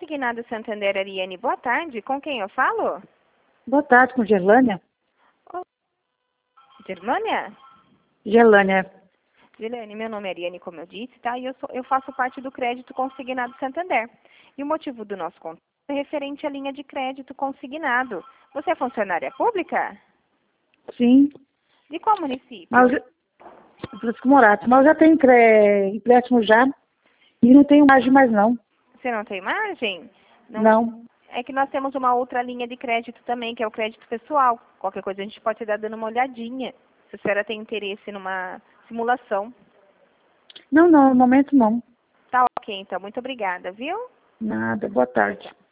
Consignado Santander, Ariane, boa tarde. Com quem eu falo? Boa tarde, com Gerlânia. Gerlânia? Gerlânia. Gerlânia, meu nome é Ariane, como eu disse, tá? E eu faço parte do crédito consignado Santander. E o motivo do nosso contato é referente à linha de crédito consignado. Você é funcionária pública? Sim. De qual município? Francisco Morato. Mas eu já tenho empréstimo já e não tenho margem mais não. Você não tem margem? Não. É que nós temos uma outra linha de crédito também, que é o crédito pessoal. Qualquer coisa a gente pode estar dando uma olhadinha, se a senhora tem interesse numa simulação. Não, no momento não. Tá ok, então. Muito obrigada, viu? Nada. Boa tarde.